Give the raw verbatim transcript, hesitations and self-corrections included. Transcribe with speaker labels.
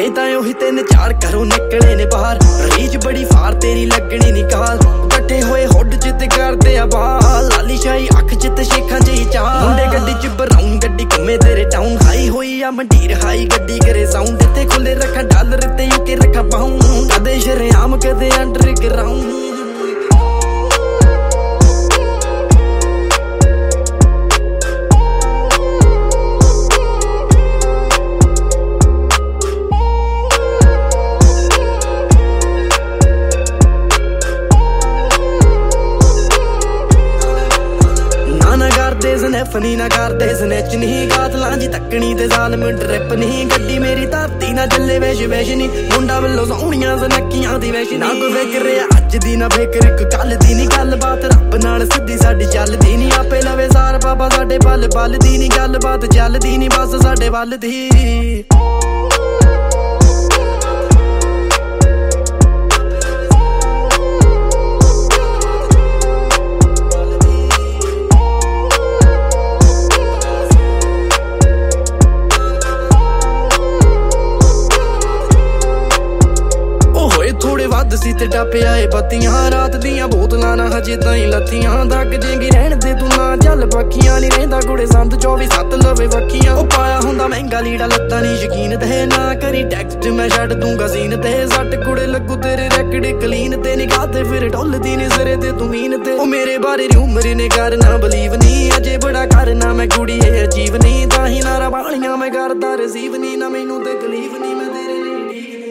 Speaker 1: हले तां ओही तीन चार घरों निकले ने बाहर। रीच बड़ी फार तेरी लगनी नी काल, कट्ठे होए हुड च ते करदे आ बाल। लाली शाही अख च ते शेखां च चाल, मुंडे गड्डी च ब्राउन गड्डी घुमे तेरे टाउन। हाई होई आ मंडीर हाई गड्डी करे साउंड, इत्थे खुले रखा डॉलर ते यूके रखा पाउंड। कदे शरेआम कदे अंडरग्राउंड। स्नैफनी ना करदे स्नैच नहीं, कातलां जी तकनी ते जालम ड्रिप नहीं। गड्डी मेरी धरती ना चले वैश वैश नी, मुंडा वल्लों सोहणियां सनक्कियां दी वैश। ना कोई फिक्र अज दी ना फिक्र इक कल दी नी, गल बात रब नाल सिद्धी साडी चलदी नी। आपे लवे सार बाबा साडे पल पल दी नी, गल बात चलदी नी बस साडे वल दी। थोड़े वध सी ते टप्पे आए बत्तियां, रात दियां बोतलां ना हजे ताईं लत्तियां। दग जेंगी रहण दे तू ना जल पक्खियां, नी रहिंदा कुड़े संद चौबी सत्त लवे वक्खियां। ओ पाया हुंदा महंगा लीड़ा लत्तां नी यकीन ते, ना करी टैक्सट मैं छड्ड दूंगा सीन ते। सट कुड़े लगू तेरे रैकड़े कलीन ते, निगाह ते फिर ढोलदी नी सिरे ते तू मीन ते। ओ मेरे बारे रूमर ने करना बलीव नी, अजे बड़ा करना मैं कुड़ी ए अजीब नी। तां ही नारा बालियां मैं करदा रिसीव नी, ना मैनू तकलीफ नी मैं तेरे